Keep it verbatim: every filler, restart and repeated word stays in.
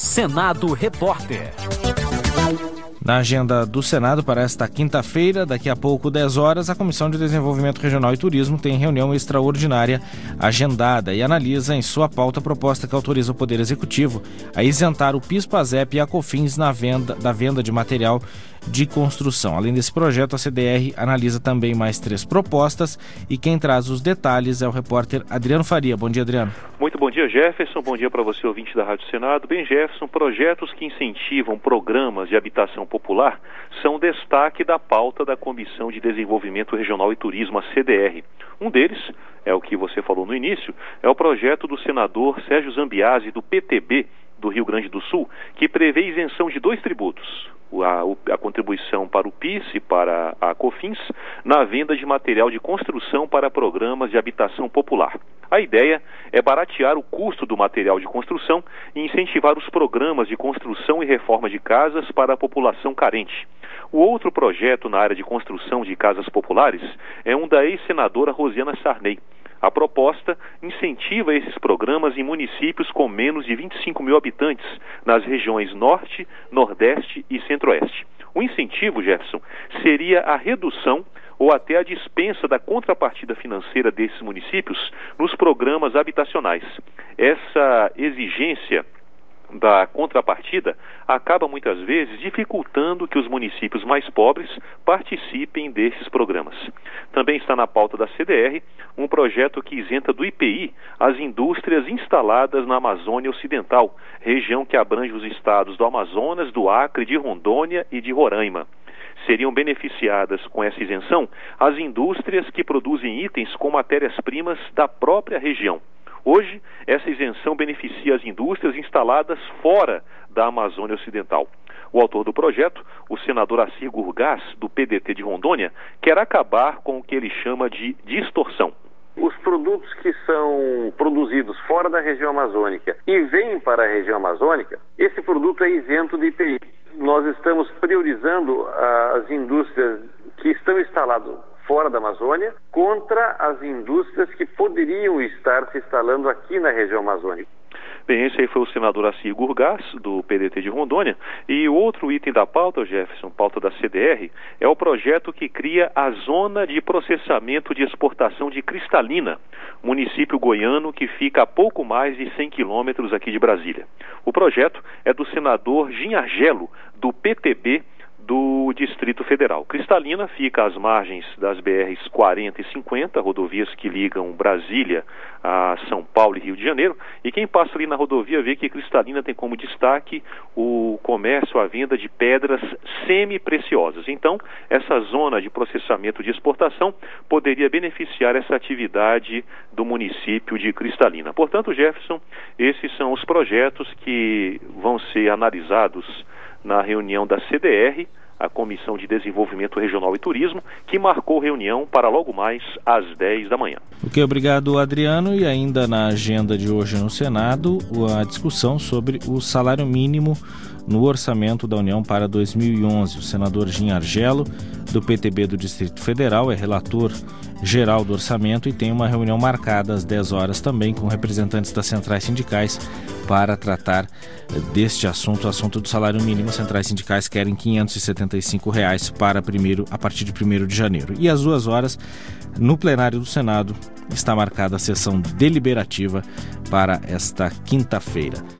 Senado Repórter. Na agenda do Senado para esta quinta-feira, daqui a pouco, dez horas, a Comissão de Desenvolvimento Regional e Turismo tem reunião extraordinária agendada e analisa em sua pauta a proposta que autoriza o Poder Executivo a isentar o PIS, PASEP e a COFINS na venda, da venda de material de construção. Além desse projeto, a C D R analisa também mais três propostas e quem traz os detalhes é o repórter Adriano Faria. Bom dia, Adriano. Muito bom dia, Jefferson. Bom dia para você, ouvinte da Rádio Senado. Bem, Jefferson, projetos que incentivam programas de habitação popular são destaque da pauta da Comissão de Desenvolvimento Regional e Turismo, a C D R. Um deles, é o que você falou no início, é o projeto do senador Sérgio Zambiase, do P T B, do Rio Grande do Sul, que prevê isenção de dois tributos, a, a contribuição para o PIS e para a COFINS, na venda de material de construção para programas de habitação popular. A ideia é baratear o custo do material de construção e incentivar os programas de construção e reforma de casas para a população carente. O outro projeto na área de construção de casas populares é um da ex-senadora Rosiana Sarney. A proposta incentiva esses programas em municípios com menos de vinte e cinco mil habitantes, nas regiões Norte, Nordeste e Centro-Oeste. O incentivo, Jefferson, seria a redução ou até a dispensa da contrapartida financeira desses municípios nos programas habitacionais. Essa exigência da contrapartida acaba muitas vezes dificultando que os municípios mais pobres participem desses programas. Também está na pauta da C D R um projeto que isenta do I P I as indústrias instaladas na Amazônia Ocidental, região que abrange os estados do Amazonas, do Acre, de Rondônia e de Roraima. Seriam beneficiadas com essa isenção as indústrias que produzem itens com matérias-primas da própria região. Hoje, essa isenção beneficia as indústrias instaladas fora da Amazônia Ocidental. O autor do projeto, o senador Assir Gurgás, do P D T de Rondônia, quer acabar com o que ele chama de distorção. Os produtos que são produzidos fora da região amazônica e vêm para a região amazônica, esse produto é isento de I P I. Nós estamos priorizando as indústrias que estão instaladas fora da Amazônia contra as indústrias que poderiam estar se instalando aqui na região amazônica. Bem, esse aí foi o senador Assir Gurgás, do P D T de Rondônia. E o outro item da pauta, Jefferson, pauta da C D R, é o projeto que cria a Zona de Processamento de Exportação de Cristalina, município goiano que fica a pouco mais de cem quilômetros aqui de Brasília. O projeto é do senador Ginhargelo, do P T B, do Distrito Federal. Cristalina fica às margens das B Rs quarenta e cinquenta, rodovias que ligam Brasília a São Paulo e Rio de Janeiro, e quem passa ali na rodovia vê que Cristalina tem como destaque o comércio, a venda de pedras semi-preciosas. Então, essa zona de processamento de exportação poderia beneficiar essa atividade do município de Cristalina. Portanto, Jefferson, esses são os projetos que vão ser analisados na reunião da C D R, a Comissão de Desenvolvimento Regional e Turismo, que marcou reunião para logo mais às dez da manhã. Ok, obrigado, Adriano. E ainda na agenda de hoje no Senado, a discussão sobre o salário mínimo no orçamento da União para dois mil e onze. O senador Ginhargelo, do P T B do Distrito Federal, é relator geral do orçamento e tem uma reunião marcada às dez horas também com representantes das centrais sindicais para tratar deste assunto, o assunto do salário mínimo. As centrais sindicais querem quinhentos e setenta e cinco reais para primeiro, a partir de primeiro de janeiro. E às duas horas, no plenário do Senado, está marcada a sessão deliberativa para esta quinta-feira.